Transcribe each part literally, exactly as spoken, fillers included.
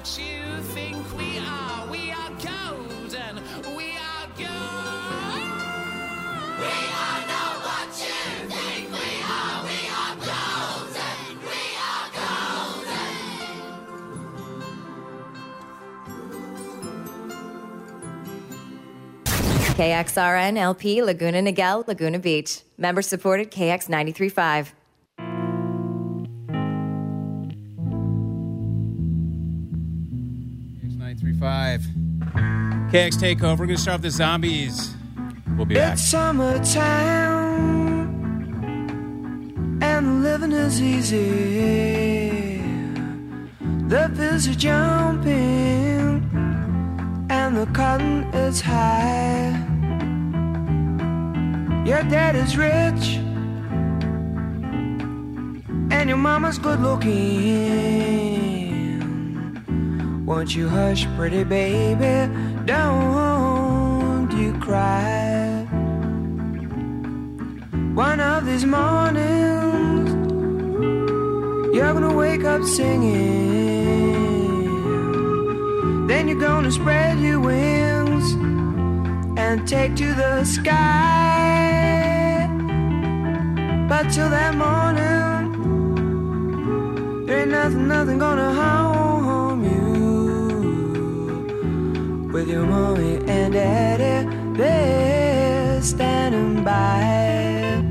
what you think we are. We are golden. We are gold. We are not what you think we are. We are golden. We are golden. K X R N L P Laguna Niguel, Laguna Beach. Member supported K X ninety-three point five. ninety-three point five. K X Takeover. We're going to start with the Zombies. We'll be back. It's summertime and living is easy. The fields are jumping and the cotton is high. Your dad is rich and your mama's good looking. Won't you hush, pretty baby, don't you cry. One of these mornings you're gonna wake up singing. Then you're gonna spread your wings and take to the sky. But till that morning, there ain't nothing, nothing gonna harm you. With your mommy and daddy, they're standing by.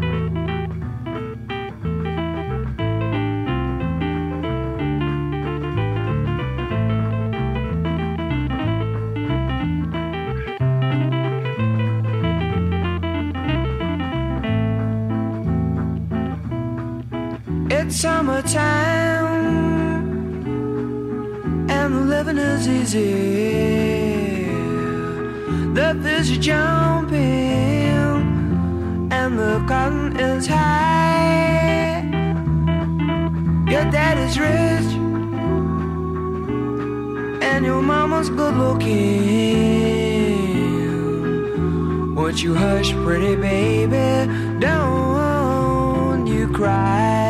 It's summertime and the living is easy. The fish are jumping and the cotton is high. Your dad is rich and your mama's good looking. Won't you hush, pretty baby, don't you cry.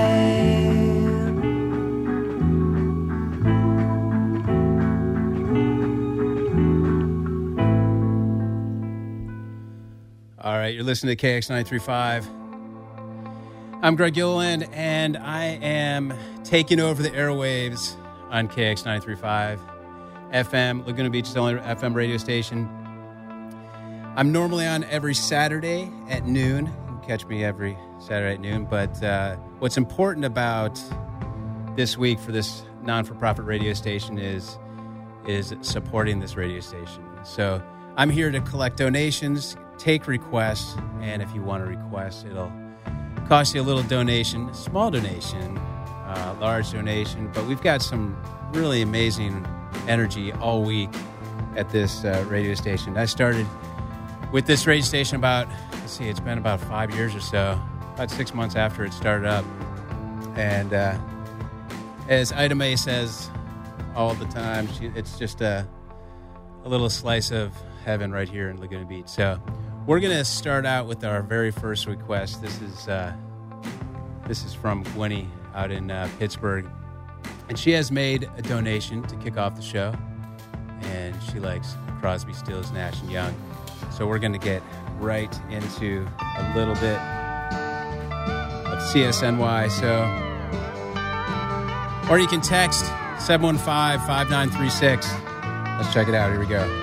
All right, you're listening to K X ninety-three point five. I'm Greg Gilliland, and I am taking over the airwaves on K X ninety-three point five F M, Laguna Beach's only F M radio station. I'm normally on every Saturday at noon. You can catch me every Saturday at noon. But uh, what's important about this week for this non-for-profit radio station is, is supporting this radio station. So I'm here to collect donations, take requests, and if you want to request, it'll cost you a little donation, a small donation, uh, large donation. But we've got some really amazing energy all week at this uh, radio station. I started with this radio station about, let's see, it's been about five years or so, about six months after it started up. And uh, as Ida Mae says all the time, she, it's just a, a little slice of heaven right here in Laguna Beach. So we're going to start out with our very first request. This is uh, this is from Gwenny out in uh, Pittsburgh. And she has made a donation to kick off the show. And she likes Crosby, Stills, Nash and Young. So we're going to get right into a little bit of C S N Y. So, or you can text seven one five, five nine three six. Let's check it out. Here we go.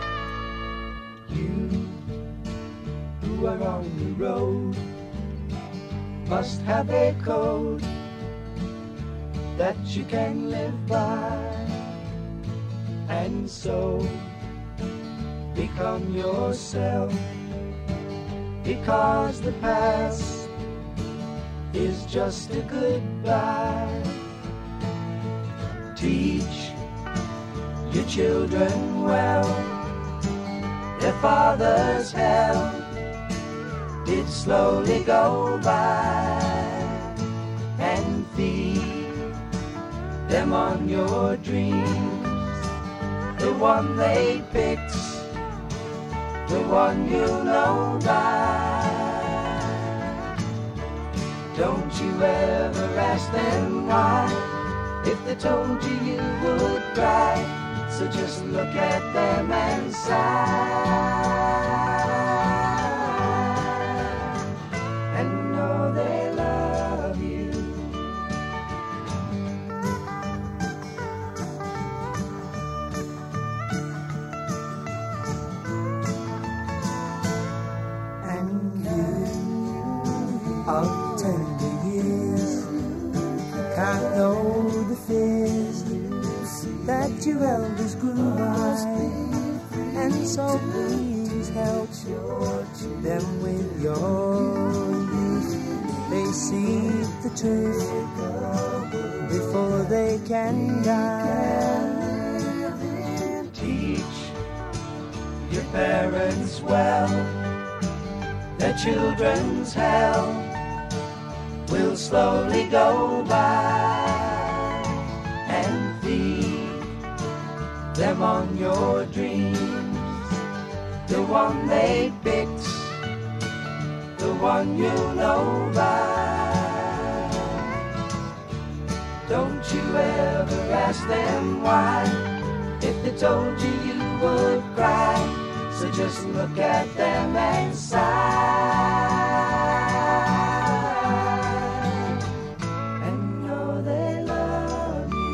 You who are on the road must have a code that you can live by, and so become yourself, because the past is just a goodbye. Teach your children well, their father's hell did slowly go by, and feed them on your dreams, the one they picked, the one you'll know by. Don't you ever ask them why if they told you you would cry. So just look at them and sigh, and know they love you. And you of tender years can't know the fears that your elders grew by, and so please help them with your youth. They see the truth before they can die. Teach your parents well, their children's hell will slowly go by, and feed them on your dreams, the one they picked, the one you know by. Don't you ever ask them why, if they told you you would cry. So just look at them and sigh, and know they love you.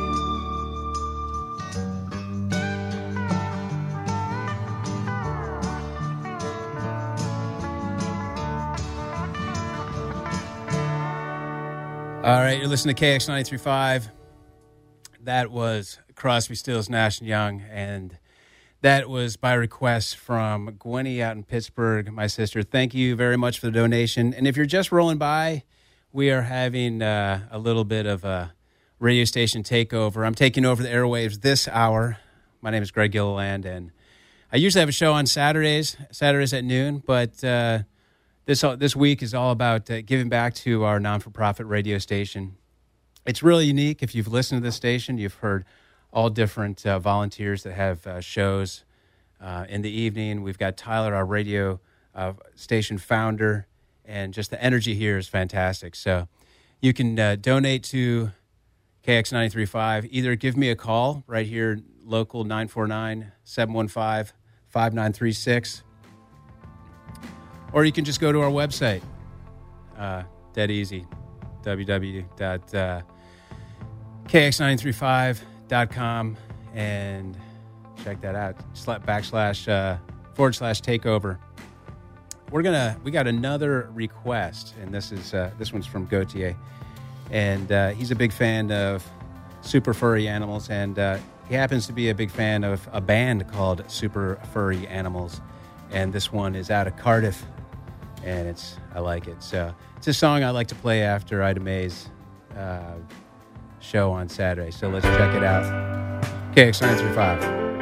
All right, you're listening to K X ninety-three point five. That was Crosby, Stills, Nash and Young, and that was by request from Gwenny out in Pittsburgh, my sister. Thank you very much for the donation. And if you're just rolling by, we are having uh, a little bit of a radio station takeover. I'm taking over the airwaves this hour. My name is Greg Gilliland, and I usually have a show on Saturdays, Saturdays at noon, but uh, this this week is all about uh, giving back to our non-for-profit radio station. It's really unique. If you've listened to this station, you've heard all different uh, volunteers that have uh, shows uh, in the evening. We've got Tyler, our radio uh, station founder, and just the energy here is fantastic. So you can uh, donate to K X ninety-three point five. Either give me a call right here, local nine four nine, seven one five, five nine three six, or you can just go to our website, uh, dead easy, w w w dot k x nine three five dot com, and check that out. Slap backslash uh, forward slash takeover. We're gonna we got another request, and this is uh, this one's from Gautier, and uh, he's a big fan of Super Furry Animals, and uh, he happens to be a big fan of a band called Super Furry Animals, and this one is out of Cardiff, and it's I like it. So it's a song I like to play after Ida May's uh, show on Saturday. So let's check it out. K X nine three five.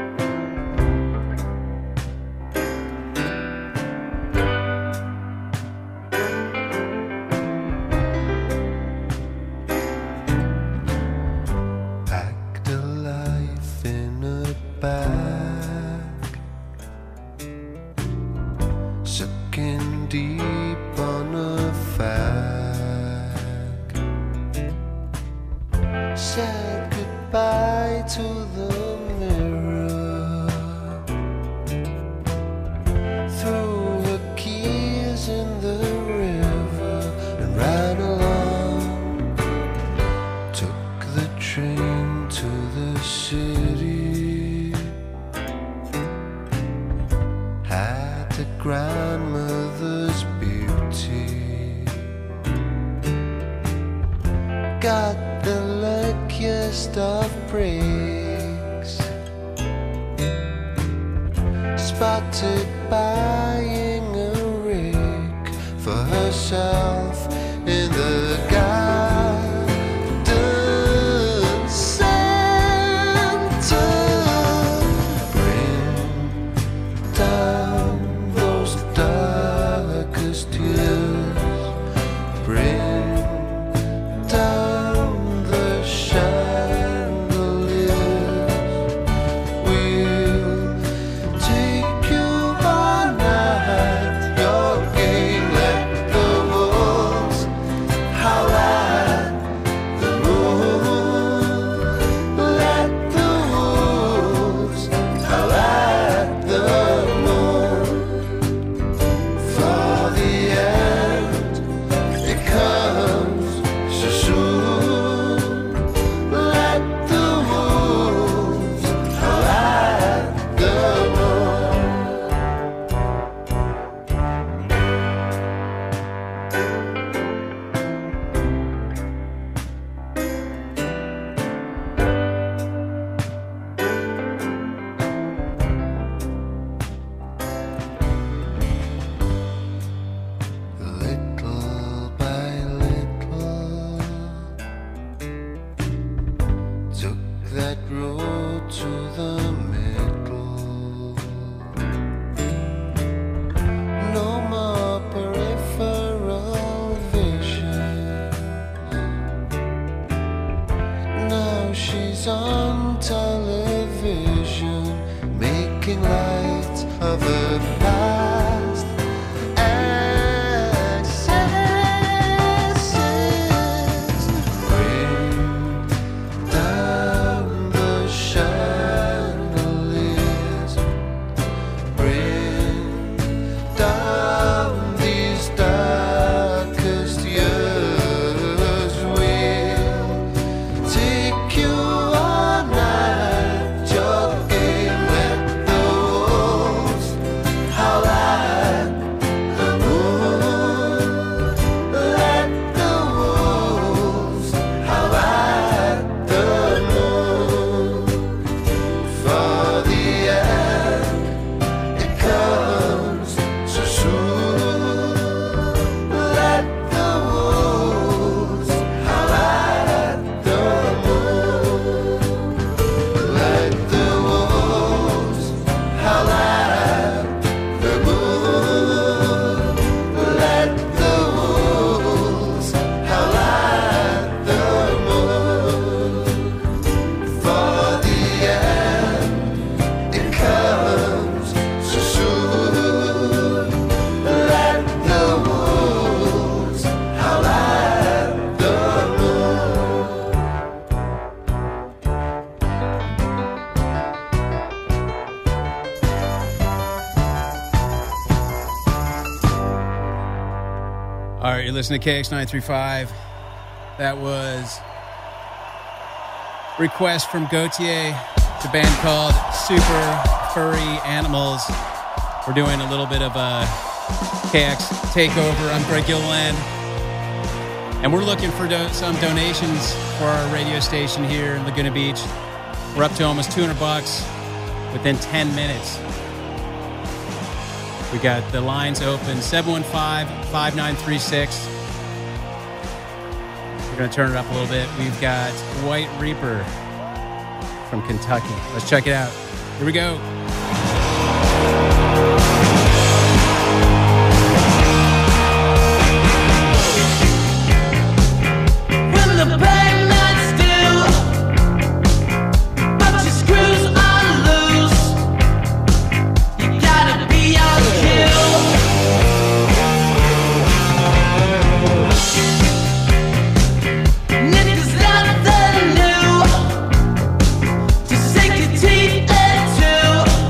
Packed a life in a bag, sucking deep on a fag. Said goodbye to the mirror, threw her keys in the river and ran along. Took the train to the city, had a grandmother's beauty, got the luckiest of breaks, spotted buying a rig for herself in the garden center. Bring down those darkest years, bring down the chandeliers. We'll take you by night, your game, let the wolves howl at the moon. to the middle. No more peripheral vision. Now she's on television, making light of her past. Excesses. Bring down the chandeliers. Bring down these darkest years. We'll take you on at your game. Let the wolves howl at the moon. Let the wolves howl at the moon. For the end, it comes so soon. Let the wolves howl at the moon. Let the wolves howl at the moon. Let the wolves howl at the moon. For the end, it comes so soon. Let the wolves howl at the moon. All right, you're listening to K X nine thirty-five. That was Request from Gautier. It's a band called Super Furry Animals. We're doing a little bit of a K X takeover. I'm Greg Gilliland. And we're looking for do- some donations for our radio station here in Laguna Beach. We're up to almost two hundred bucks within ten minutes. We got the lines open, seven one five, five nine three six. We're going to turn it up a little bit. We've got White Reaper from Kentucky. Let's check it out. Here we go. When the payment's due, but your screws are loose, you gotta be on cue. Nick is nothing new to sink your teeth into.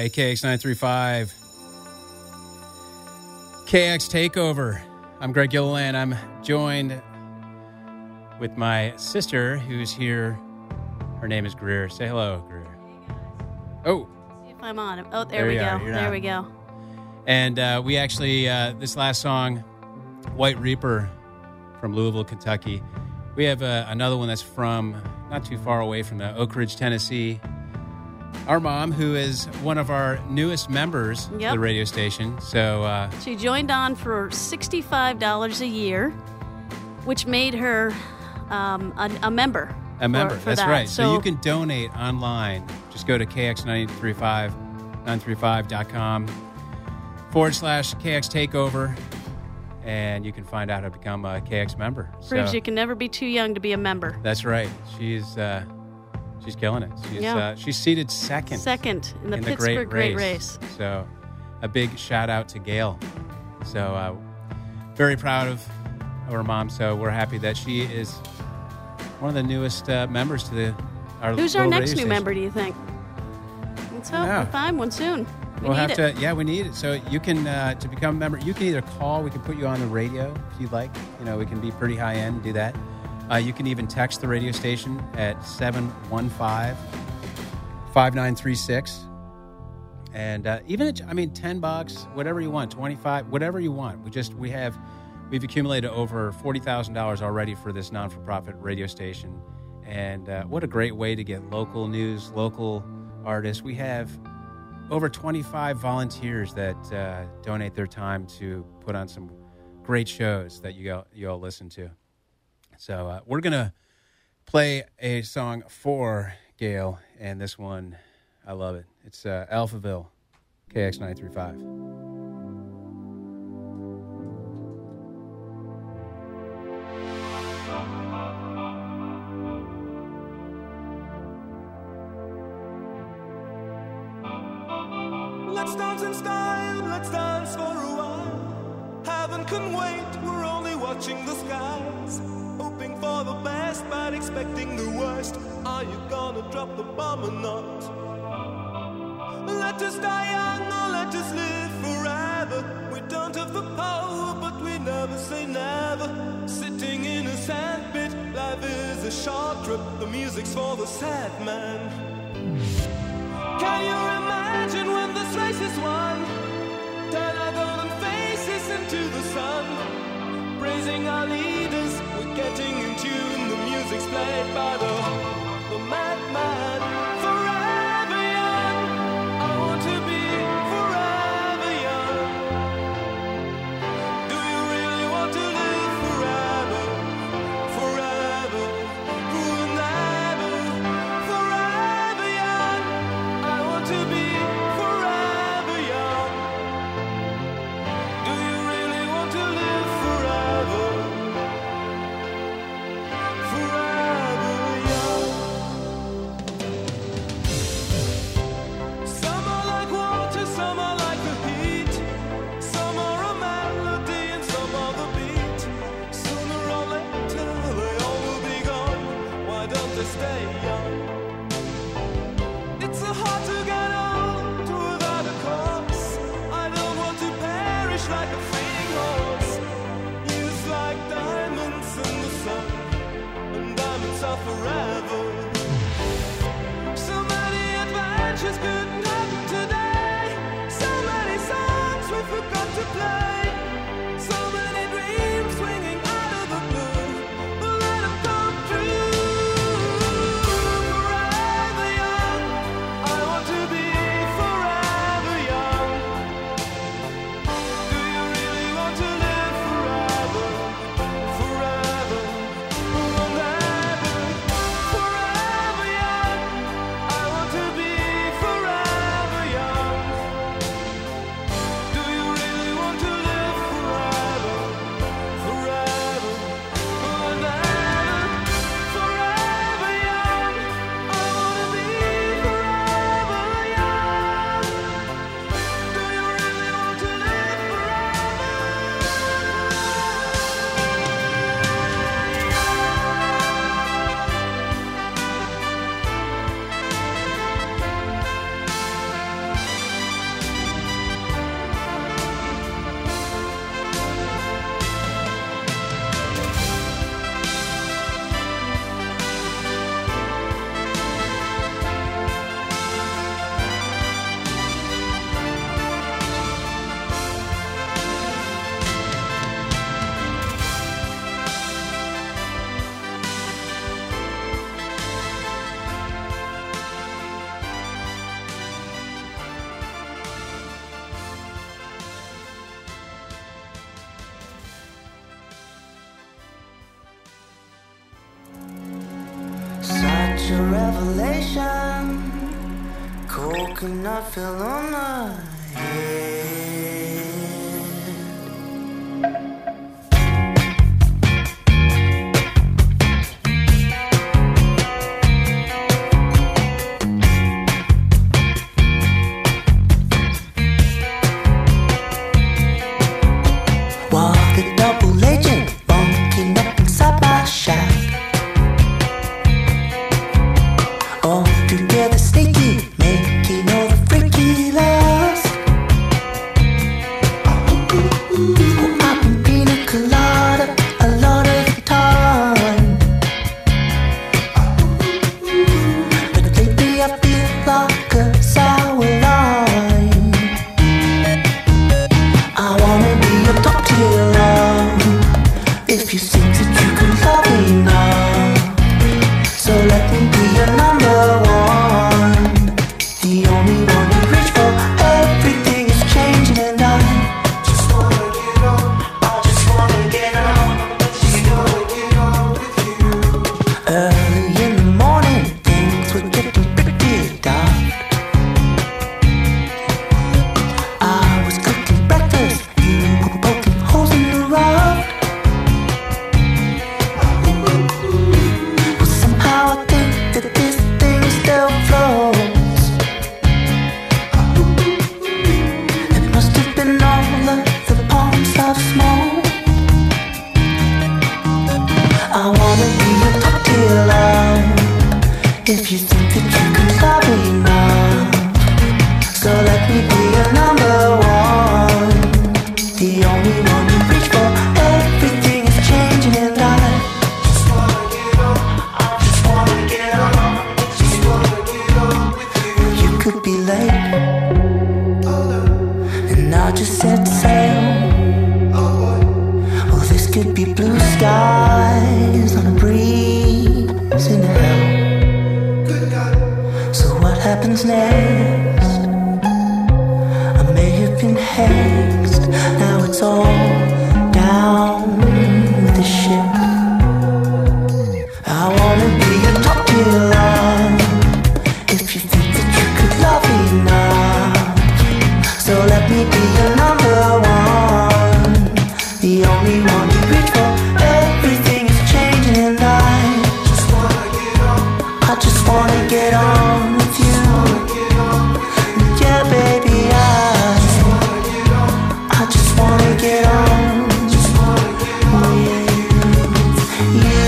right, K X nine three five. K X Takeover. I'm Greg Gilliland. I'm joined with my sister who's here. Her name is Greer. Say hello, Greer. Oh. See if I'm on. Oh, there, There we you go. are. You're There not. we go. And uh, we actually, uh, this last song, White Reaper from Louisville, Kentucky. We have uh, another one that's from not too far away from the Oak Ridge, Tennessee. Our mom, who is one of our newest members of Yep. the radio station. So, uh, She joined on for sixty-five dollars a year, which made her um, a, a member. a member. For, for That's that. right. So, you can donate online. Just go to K X nine three five, nine three five dot com forward slash K X Takeover. And you can find out how to become a K X member. proves So- you can never be too young to be a member. That's right. She's uh, she's killing it. She's Yeah. uh, she's seated second, Second in the in Pittsburgh the great Great race. Race. So, a big shout out to Gail. So, uh, very proud of our mom. So, we're happy that she is one of the newest uh, members to the our. Who's our little next radio new station. member, do you think? Let's hope know. we find one soon. We We'll need have it. to. Yeah, we need it. So you can uh, to become a member. You can either call. We can put you on the radio if you'd like. You know, we can be pretty high end. Do that. Uh, you can even text the radio station at seven one five, five nine three six. And uh, even at, I mean, ten bucks, whatever you want, twenty five, whatever you want. We just we have we've accumulated over forty thousand dollars already for this non for profit radio station. And uh, what a great way to get local news, local artists. We have over twenty-five volunteers that uh, donate their time to put on some great shows that you all, you all listen to. So uh, we're going to play a song for Gail, and this one, I love it. It's uh, Alphaville, K X nine three five. Let's dance in style, let's dance for a while. Heaven can wait, we're only watching the skies. Hoping for the best, but expecting the worst. Are you gonna drop the bomb or not? Let us die young or let us live forever. We don't have the power, but we never say never. Sitting in a sandpit, life is a short trip. The music's for the sad man. Can you imagine when this race is won? Turn our golden faces into the sun. Praising our leaders, we're getting in tune. The music's played by the, the madman. Forever young, I want to be forever young. Do you really want to live forever? Forever, forever, forever young. I want to be forever young. Do you really want to live forever? Forever young. Some are like water, some are like the heat. Some are a melody and some are the beat. Sooner or later they all will be gone. Why don't they stay young? It's so hard to get old without a cause. I don't want to perish like a fleeting horse. Used like diamonds in the sun, and diamonds are forever. So many adventures couldn't happen today. So many songs we forgot to play. So many dreams swinging out of the blue. We'll let them come true. Forever young, I want to be forever young. Do you really want to live forever? Forever, forever, forever special revelation. Coconut fell on my head. Walk a double agent, bunking up inside my shack. All together sneaky, making all the freaky love. Oh, I've been pina colada a lot of the time, but lately I feel like a sour lime. I wanna be your top tier love, if you think that you can love me now. So let me be your number one, the only one you reach for. Everything is changing and I just wanna get on, I just wanna get on, just wanna get on with you. Early in the morning, things were getting pretty dark. I was cooking breakfast, you were poking holes in the rock. Well, somehow I think that this thing still floats. It must have been all of the palms of smoke. I wanna be your top tier love, if you think that you can love me now. So let me be your number one, the only one you reach for. Everything is changing and I just wanna get on, I just wanna get on, just wanna get on with you. You could be late, and I just set sail. Well, this could be blue skies on a breeze in hell. So what happens next? I may have been hexed, now it's all down with the ship. I wanna be your top tier love, if you think that you could love me now. So let me be your number one, the only one you reach for. Everything is changing and I just wanna get on, I just wanna get on with you. Yeah, baby, I I just wanna get on with you.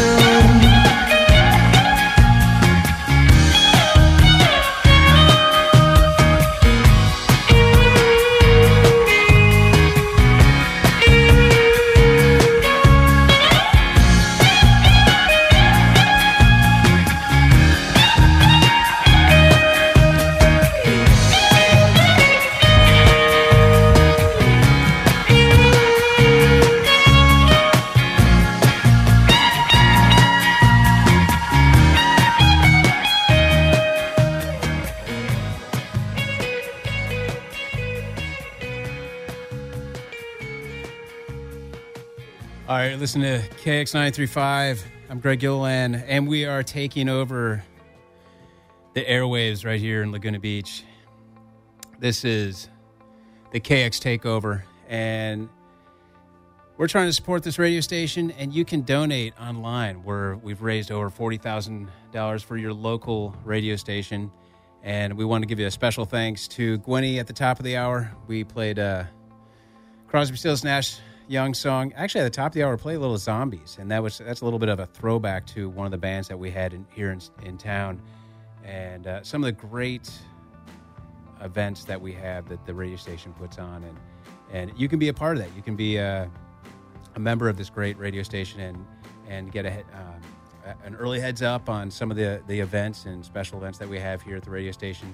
All right, listen to K X nine three five. I'm Greg Gilliland, and we are taking over the airwaves right here in Laguna Beach. This is the K X Takeover, and we're trying to support this radio station, and you can donate online, where we've raised over forty thousand dollars for your local radio station. And we want to give you a special thanks to Gwenny at the top of the hour. We played uh, Crosby, Stills, Nash Young song. Actually, at the top of the hour, we played a little Zombies, and that was that's a little bit of a throwback to one of the bands that we had in, here in, in town, and uh, some of the great events that we have that the radio station puts on, and and you can be a part of that. You can be a, a member of this great radio station and and get a, uh, an early heads up on some of the the events and special events that we have here at the radio station.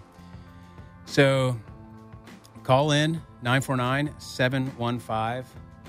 So call in nine four nine, seven one five,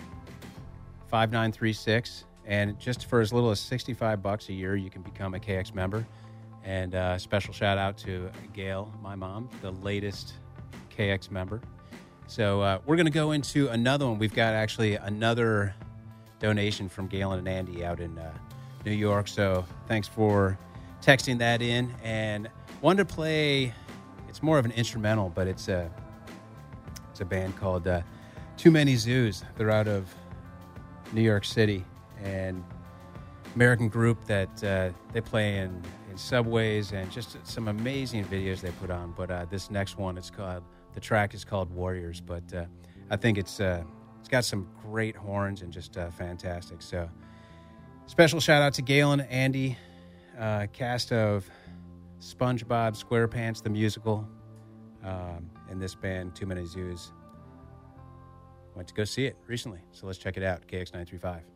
five nine three six, and just for as little as sixty-five bucks a year, you can become a K X member. And uh, special shout out to Gail, my mom, the latest K X member. So uh, we're going to go into another one. We've got actually another donation from Galen and Andy out in uh, New York. So thanks for texting that in, and wanted to play. It's more of an instrumental, but it's a it's a band called uh, Too Many Zoos. They're out of New York City, and American group that uh, they play in, in subways and just some amazing videos they put on. But uh, this next one, it's called the track is called Warriors. But uh, I think it's uh, it's got some great horns and just uh, fantastic. So special shout out to Galen, Andy, uh, cast of SpongeBob SquarePants the musical, um, and this band Too Many Zoos. Went to go see it recently, so let's check it out. K X nine three five.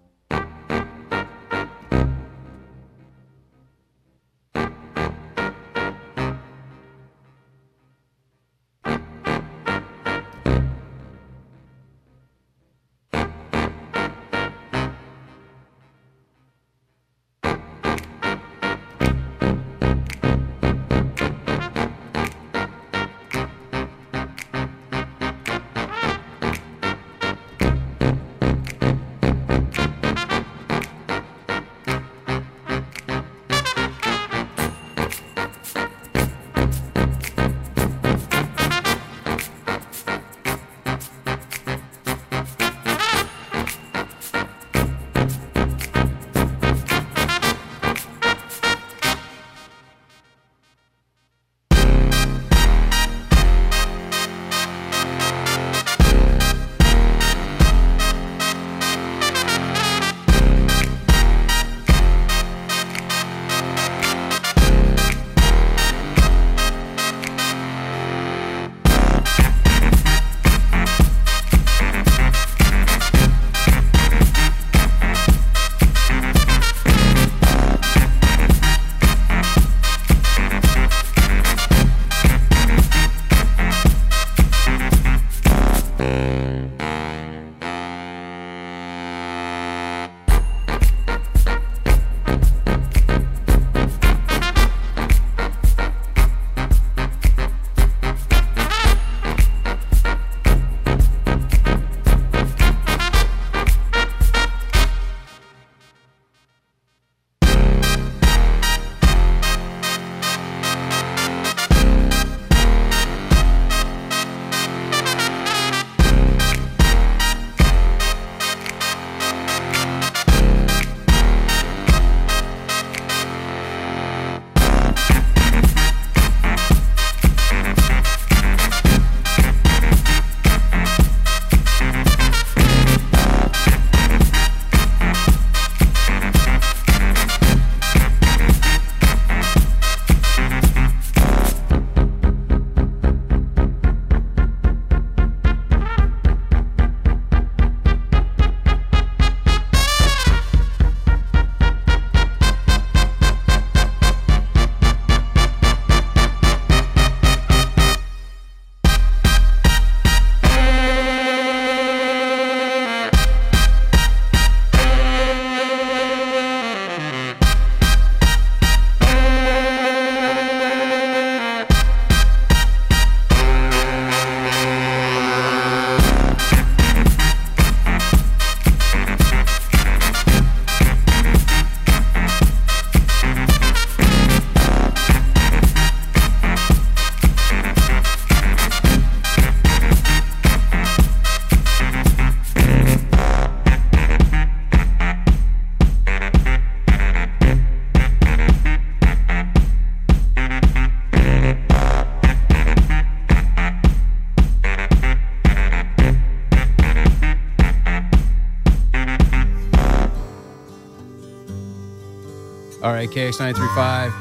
All right, K X nine three five.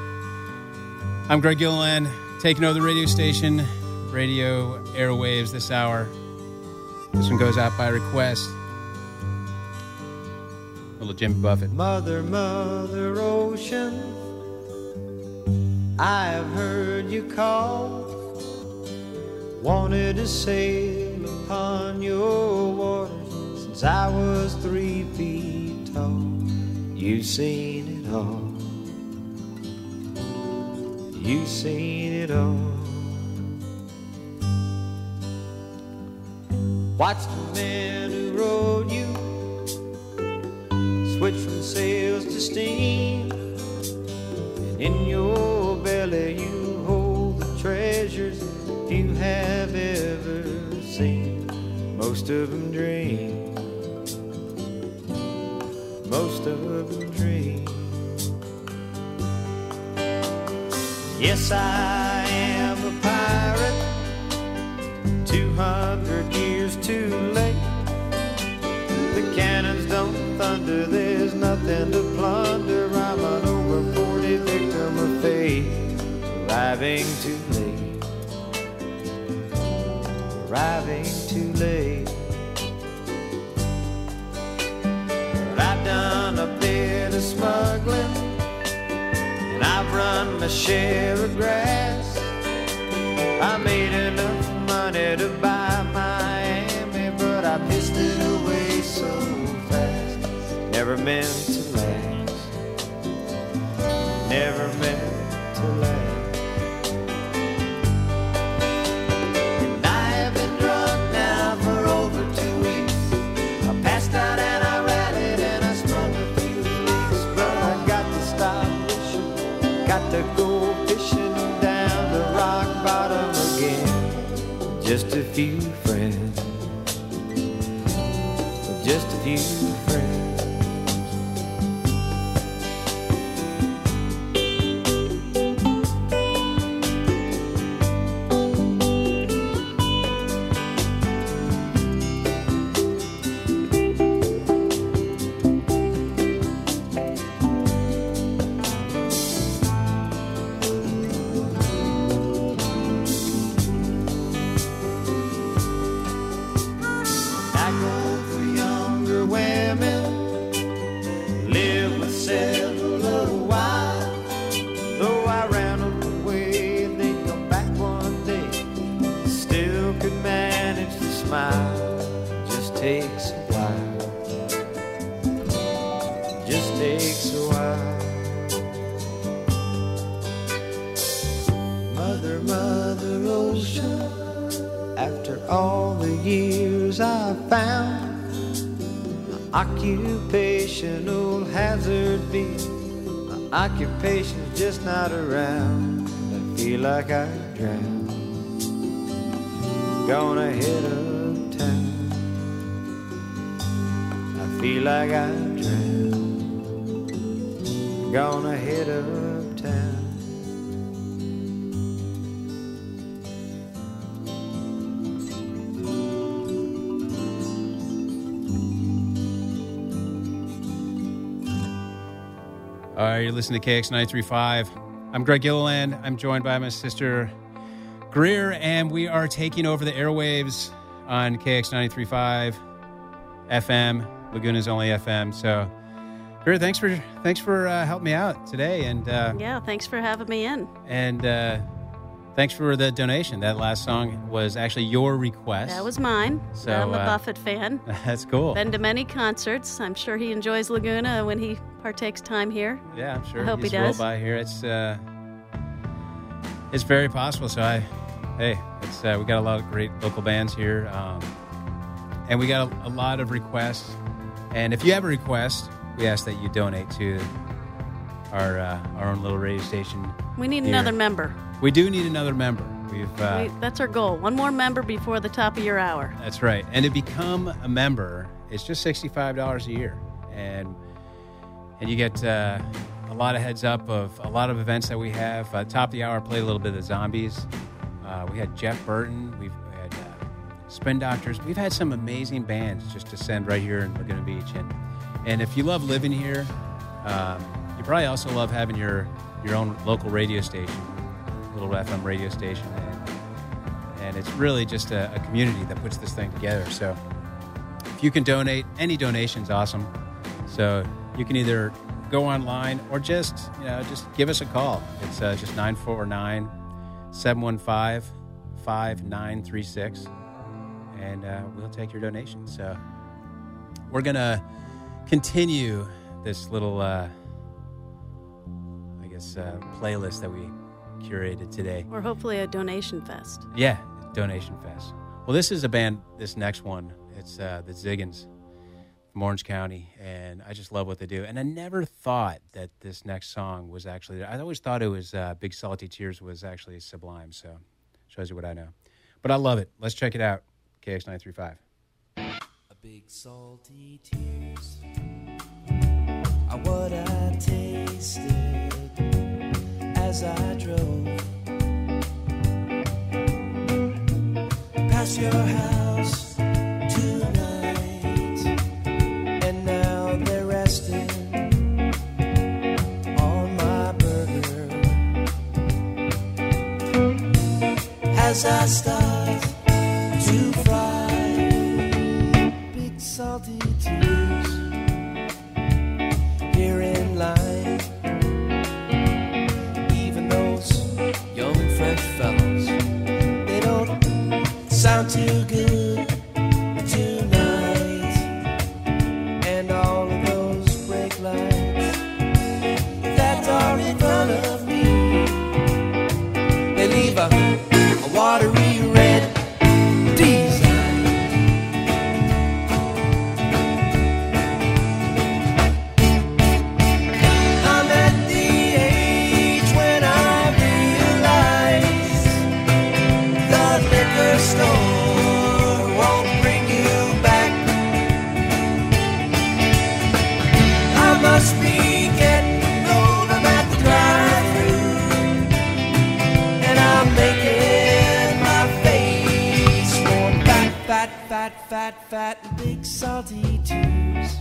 I'm Greg Gilliland, taking over the radio station, radio airwaves this hour. This one goes out by request. Little Jimmy Buffett. Mother, Mother Ocean, I've heard you call. Wanted to sail upon your waters since I was three feet tall. You've seen it all. You've seen it all. Watched the man who rode you switch from sails to steam. In your belly you hold the treasures you have ever seen. Most of them dream, most of them dream. Yes, I am a pirate, two hundred years too late. The cannons don't thunder, there's nothing to plunder. I'm an over forty victim of fate, arriving too late, arriving too late. But I've done a bit of smuggling, and I've run my share of grass. I made enough money to buy Miami, but I pissed it away so fast. Never meant to last, never meant to last. And I have been drunk now for over two weeks. I passed out and I rallied and I sprung a few leaks, but I got to stop wishing, got to go fishing down the rock bottom again. Just a few friends, just a few friends. Occupational hazard be my occupation's just not around. I feel like I drown, gonna head uptown. I feel like I drown, gonna head uptown. All right, you're listening to K X nine three five. I'm Greg Gilliland. I'm joined by my sister Greer, and we are taking over the airwaves on K X nine three five F M, Laguna's only F M. So, Greer, thanks for thanks for uh, helping me out today, and uh, yeah, thanks for having me in. And uh, thanks for the donation. That last song was actually your request. That was mine. So I'm a uh, Buffett fan. That's cool. Been to many concerts. I'm sure he enjoys Laguna when he partakes time here. Yeah, I'm sure. I hope he's he does. rolled by here. It's uh, it's very possible. So I, hey, it's uh, we got a lot of great local bands here, um, and we got a, a lot of requests. And if you have a request, we ask that you donate to our uh, our own little radio station. We need here. another member. We do need another member. We've uh, we, that's our goal. One more member before the top of your hour. That's right. And to become a member, it's just sixty-five dollars a year, and and you get uh, a lot of heads up of a lot of events that we have. Uh, top of the hour, played a little bit of the Zombies. Uh, we had Jeff Burton. We've we had uh, Spin Doctors. We've had some amazing bands just descend right here in Laguna Beach. And and if you love living here, um, you probably also love having your your own local radio station, little F M radio station, and and it's really just a, a community that puts this thing together. So if you can donate, any donation's awesome. So you can either go online or just, you know, just give us a call. It's uh, just nine four nine, seven one five, five nine three six, and uh, we'll take your donation. So we're going to continue this little, uh, I guess, uh, playlist that we curated today. Or hopefully a donation fest. Yeah, donation fest. Well, this is a band, this next one, it's uh, the Ziggins. from Orange County, and I just love what they do. And I never thought that this next song was actually, I always thought it was uh, Big Salty Tears was actually Sublime, so shows you what I know. But I love it. Let's check it out. K X nine three five. A big salty tears are what I tasted as I drove past your house tonight, and now they're resting on my burger as I start to fry. Big salty tears here in line. Even those young fresh fellows, they don't sound too good tonight. And all of those brake lights that are in front of me, they leave a, a watery red design. I'm at the age when I realize the liquor store won't bring you back. I must be getting old. I'm at the drive-thru, and I'm making my face warm. Fat, fat, fat, fat, fat, big salty tears.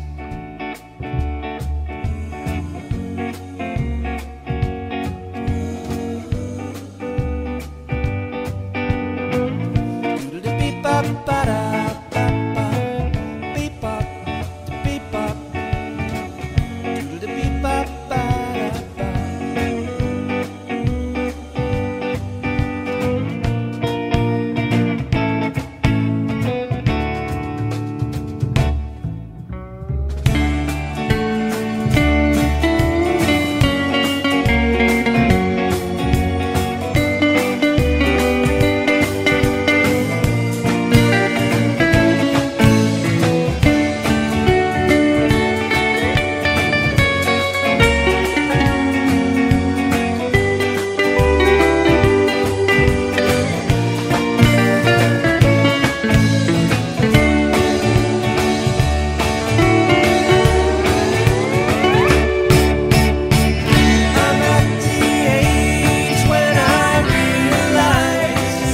I'm at the age when I realize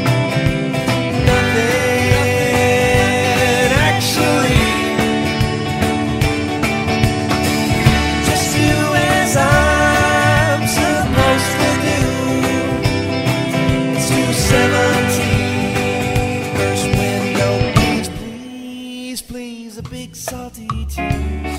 nothing actually just do as I'm supposed to do. It's two seventeen, first window, please, please, please, a big salty tears.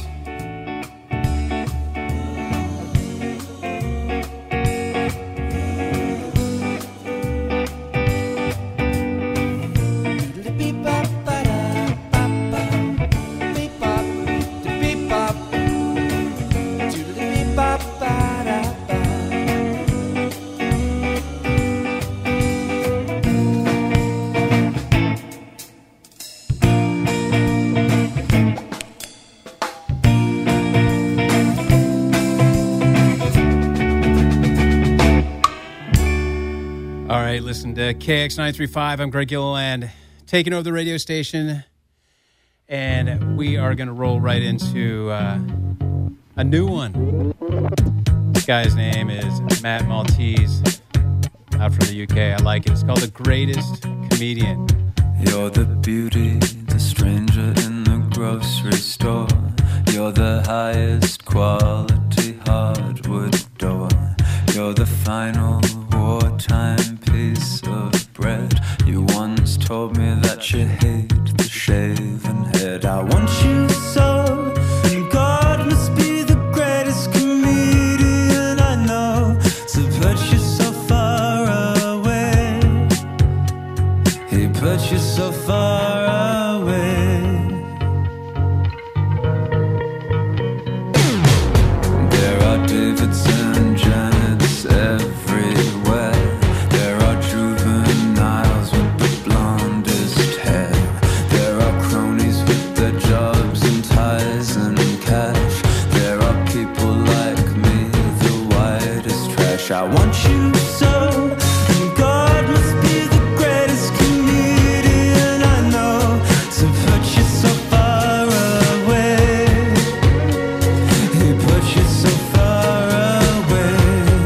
All right, listen to K X nine three five. I'm Greg Gilliland, taking over the radio station, and we are going to roll right into uh, a new one. This guy's name is Matt Maltese, out from the U K. I like it. It's called The Greatest Comedian. You're the beauty, the stranger in the grocery store. You're the highest quality hardwood door. You're the final wartime piece of bread. You once told me that you hate the shaven head. I want you so, and God must be the greatest comedian I know. So put you so far away. He put you so far away. There are Davids and Janets everywhere. There are juveniles with the blondest hair. There are cronies with their jobs and flesh. I want you so, and God must be the greatest comedian I know, to put you so far away. He put you so far away.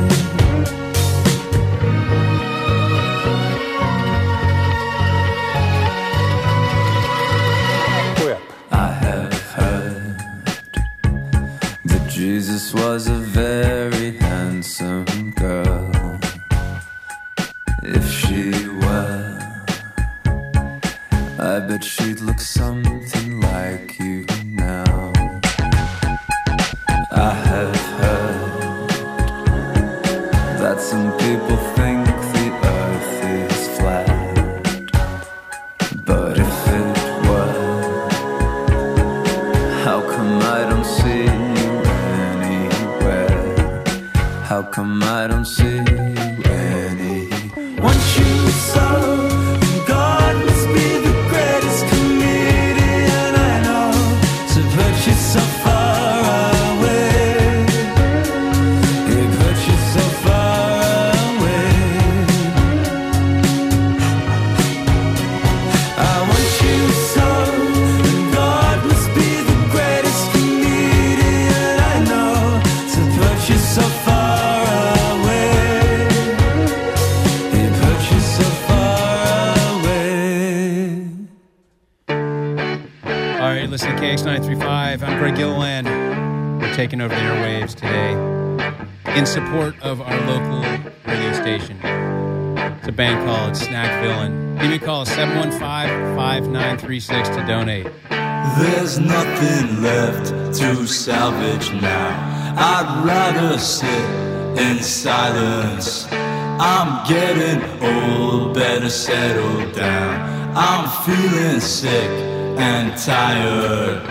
I have heard that Jesus was a very handsome girl. If she were, I bet she'd look something like you now. I have heard that some people think the earth is flat, but if it were, how come I don't see you anywhere? How come I don't see you any? Want you so, and God must be the greatest comedian I know, to put you so far away. He put you so far away. I want you so, and God must be the greatest comedian I know, to put you so far away. He put you so far away. All right, listen to K X nine three five. I'm Greg Gilliland. We're taking over the airwaves today in support of our local radio station. It's a band called Snack Villain. Give me a call, seven one five, five nine three six to donate. There's nothing left to salvage now. I'd rather sit in silence. I'm getting old, better settle down. I'm feeling sick and tired.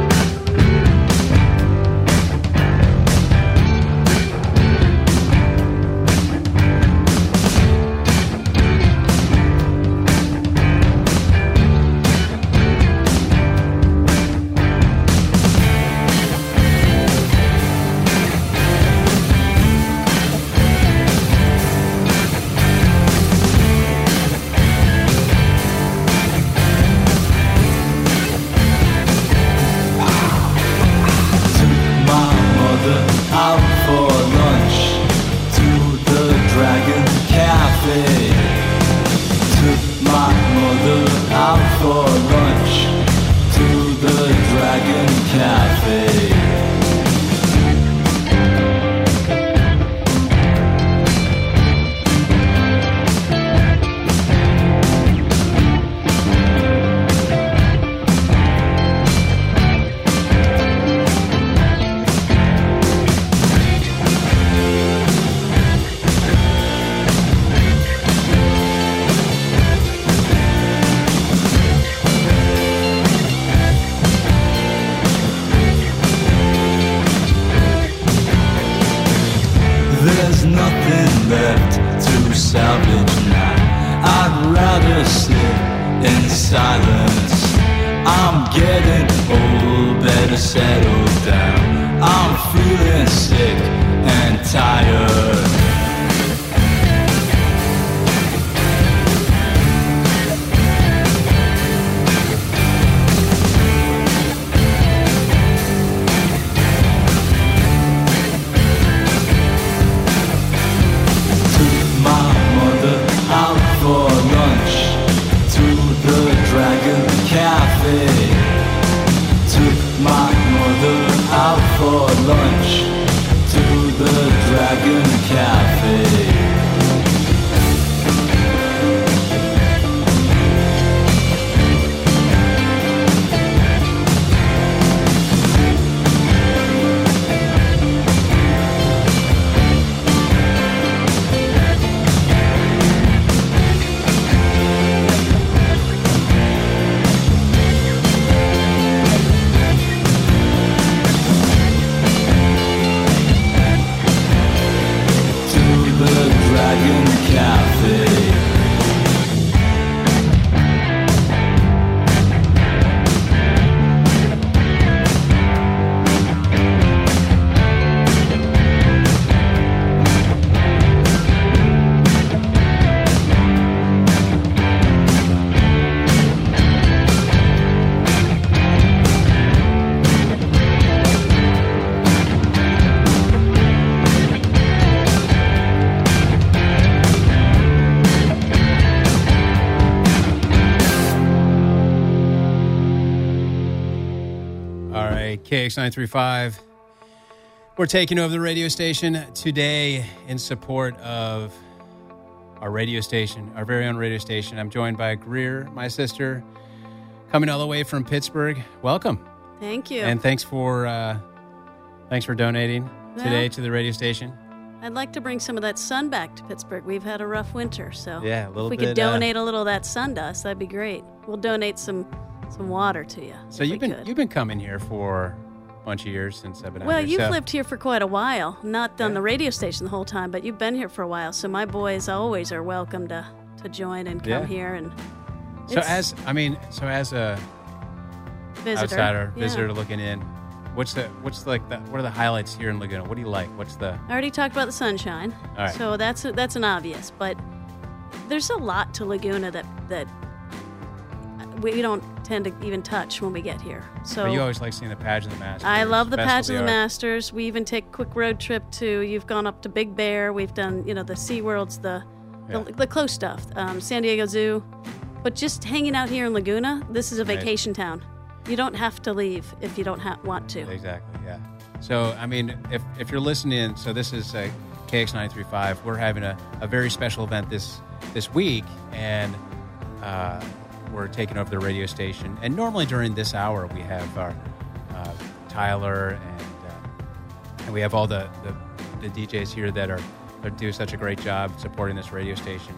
Out for lunch to the Dragon Cafe. Took my mother out for lunch to the Dragon Cafe. There's nothing left to salvage now. I'd rather sit in silence. I'm getting old, better settle down. I'm feeling sick and tired. Out for lunch to the Dragon Cafe. Took my mother out for lunch to the Dragon Cafe. K X nine three five. We're taking over the radio station today in support of our radio station, our very own radio station. I'm joined by Greer, my sister, coming all the way from Pittsburgh. Welcome. Thank you. And thanks for uh, thanks for donating Well, today to the radio station. I'd like to bring some of that sun back to Pittsburgh. We've had a rough winter, so Yeah, a little if we bit, could uh, donate a little of that sun to us, that'd be great. We'll donate some some water to you. So if you've we been could. you've been coming here for a bunch of years since I've been out Well, here. you've so- lived here for quite a while. Not on the radio station the whole time, but you've been here for a while. So my boys always are welcome to, to join and come Yeah. here and So it's as I mean, so as a visitor. outsider Yeah. visitor looking in, what's the what's like the what are the highlights here in Laguna? What do you like? What's the I already talked about the sunshine, All right. so that's a, that's an obvious. But there's a lot to Laguna that that we don't tend to even touch when we get here. So but you always like seeing the pageant of the Masters. I love the Festival Pageant of the Art. Masters. We even take a quick road trip to. You've gone up to Big Bear. We've done you know the SeaWorlds, the Yeah. the, the close stuff, um, San Diego Zoo. But just hanging out here in Laguna, this is a Amazing. vacation town. You don't have to leave if you don't ha- want to. Exactly, yeah. So, I mean, if, if you're listening, so this is uh, K X nine three five. We're having a, a very special event this this week, and uh, we're taking over the radio station. And normally during this hour, we have our uh, Tyler and uh, and we have all the, the, the D Js here that are, are do such a great job supporting this radio station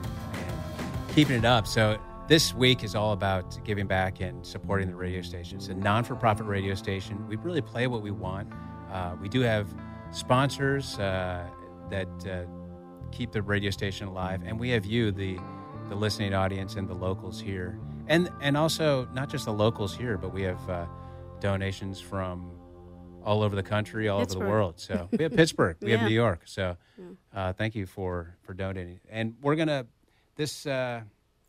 and keeping it up. So this week is all about giving back and supporting the radio station. It's a non-for-profit radio station. We really play what we want. Uh, we do have sponsors uh, that uh, keep the radio station alive, and we have you, the the listening audience, and the locals here, and and also not just the locals here, but we have uh, donations from all over the country, all over Pittsburgh. the world. So we have Pittsburgh, we Yeah. have New York. So uh, thank you for for donating, and we're gonna this. Uh,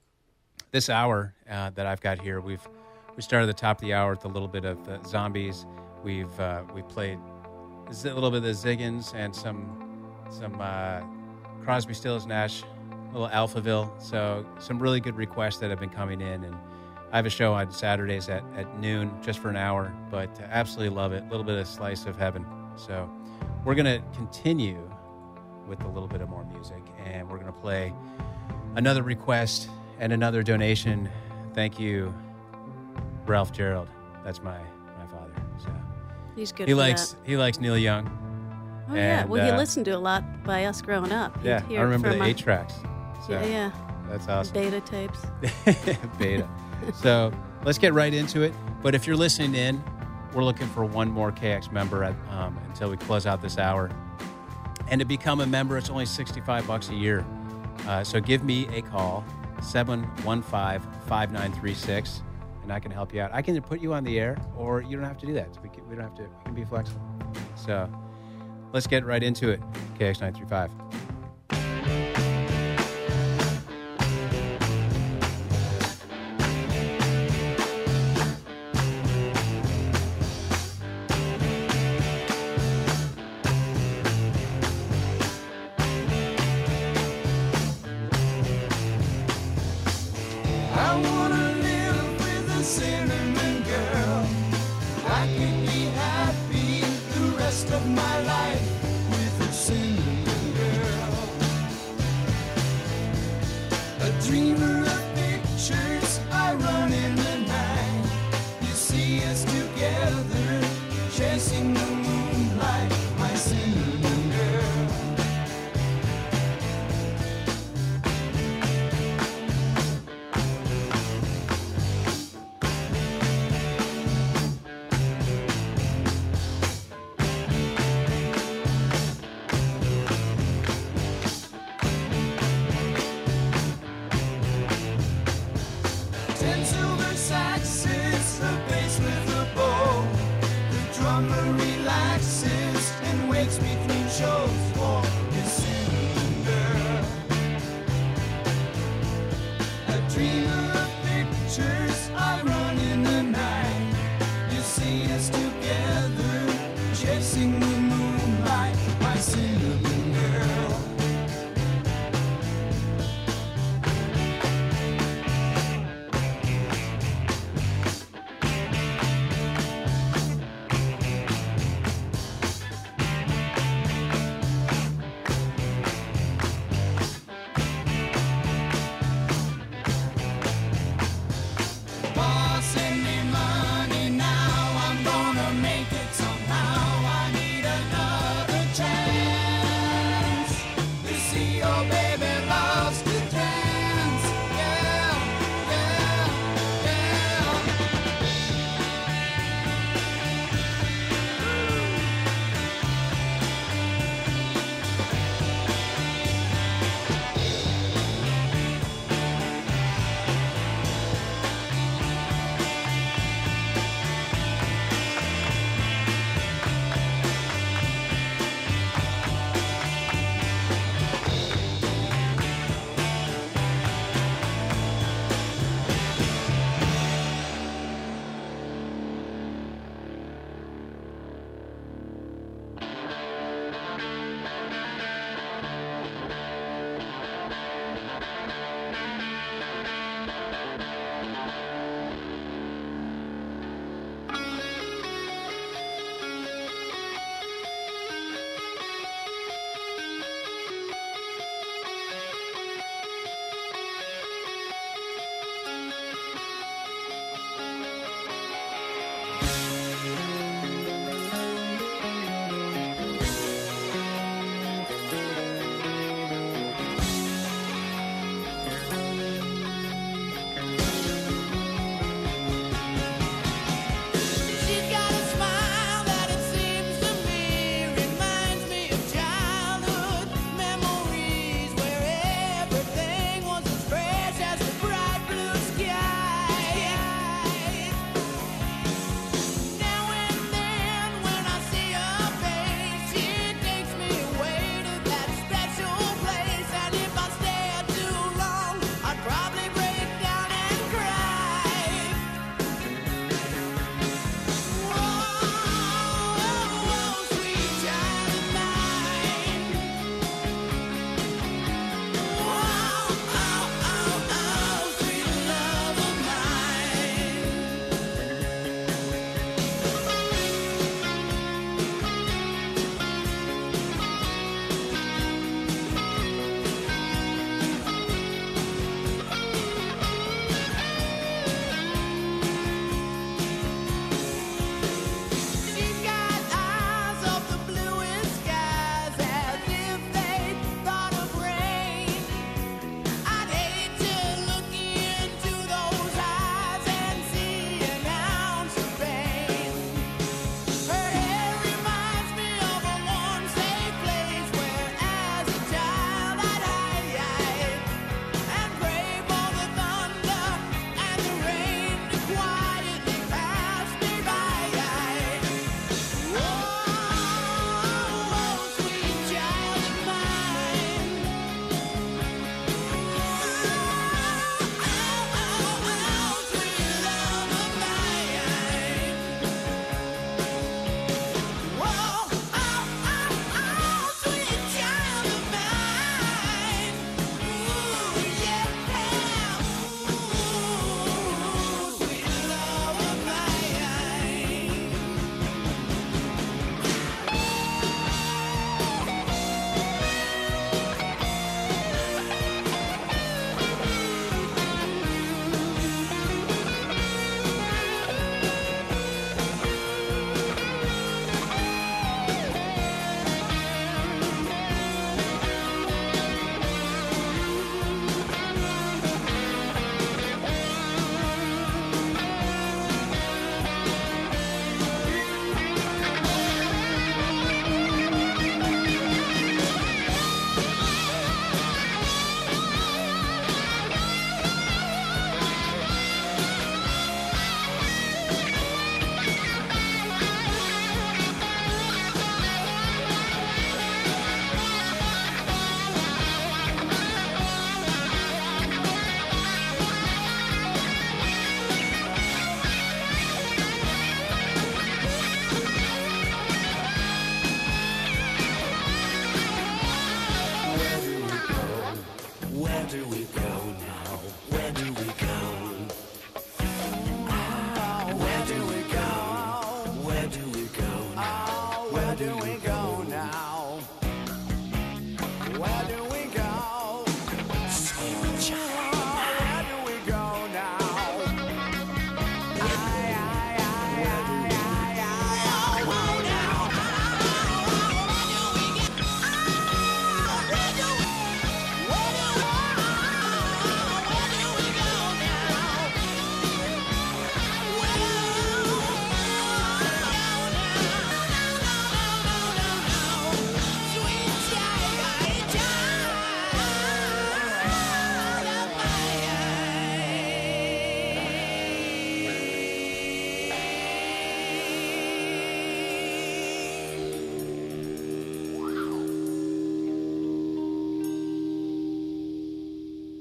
This hour uh, that I've got here, we've we started at the top of the hour with a little bit of the Zombies. We've uh, we played a little bit of the Ziggins and some some uh, Crosby, Stills, Nash, little Alphaville. So some really good requests that have been coming in, and I have a show on Saturdays at, at noon just for an hour. But uh, absolutely love it. A little bit of slice of heaven. So we're gonna continue with a little bit of more music, and we're gonna play another request. And another donation. Thank you, Ralph Gerald. That's my, my father. So He's good he for likes that. he likes Neil Young. Oh, yeah. and, Well, he uh, listened to a lot by us growing up. He'd Yeah, hear I it remember from the our- eight tracks. So Yeah, yeah. that's awesome. Beta tapes. Beta. So let's get right into it. But if you're listening in, we're looking for one more K X member at, um, until we close out this hour. And to become a member, it's only sixty-five bucks a year. Uh, so give me a call. seven one five, five nine three six, and I can help you out. I can put you on the air, or you don't have to do that. We, can, we don't have to. We can be flexible. So let's get right into it. K X nine three five. I wanna live with a cinnamon girl. I could be happy the rest of my life with a cinnamon girl.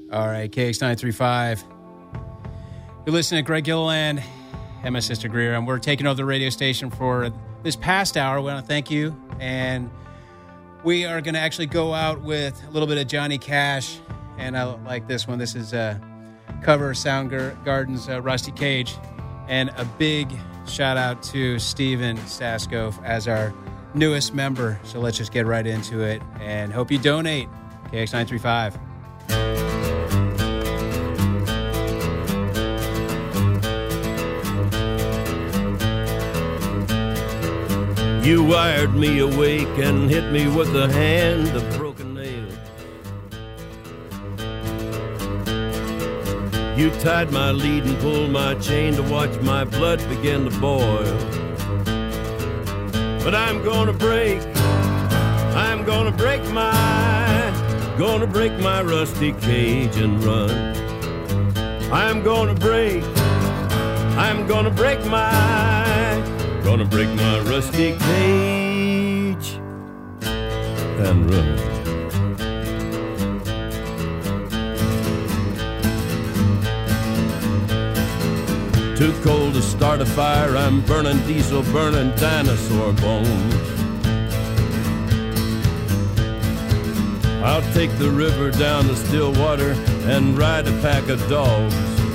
All right, K X nine three five. You're listening to Greg Gilliland and my sister Greer, and we're taking over the radio station for this past hour. We want to thank you, and we are going to actually go out with a little bit of Johnny Cash, and I like this one. This is a cover of Soundgarden's uh, Rusty Cage, and a big shout out to Steven Staskov as our newest member. So let's just get right into it, and hope you donate. K X nine three five. You wired me awake and hit me with a hand of broken nails. You tied my lead and pulled my chain to watch my blood begin to boil. But I'm gonna break, I'm gonna break my, gonna break my rusty cage and run. I'm gonna break, I'm gonna break my, gonna break my rusty cage and run. Too cold to start a fire, I'm burning diesel, burning dinosaur bones. I'll take the river down to Stillwater and ride a pack of dogs.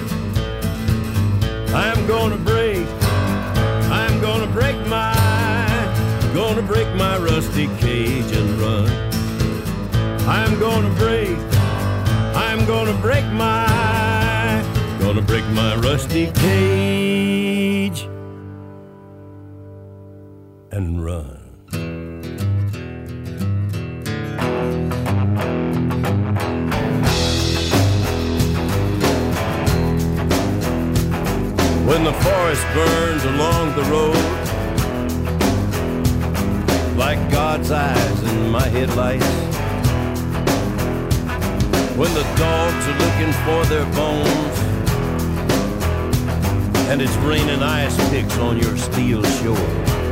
I'm gonna break, I'm gonna break my, gonna break my rusty cage and run. I'm gonna break, I'm gonna break my, gonna break my rusty cage and run. When the forest burns along the road, like God's eyes in my headlights, when the dogs are looking for their bones, and it's raining ice picks on your steel shore,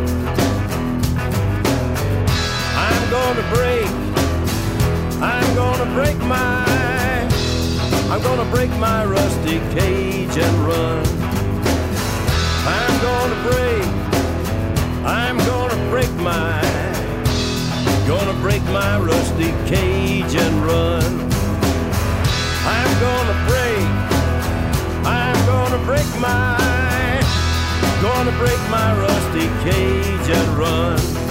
I'm gonna break, I'm gonna break my, I'm gonna break my rusty cage and run. I'm gonna break, I'm gonna break my, gonna break my rusty cage and run. I'm gonna break, I'm gonna break my, gonna break my rusty cage and run.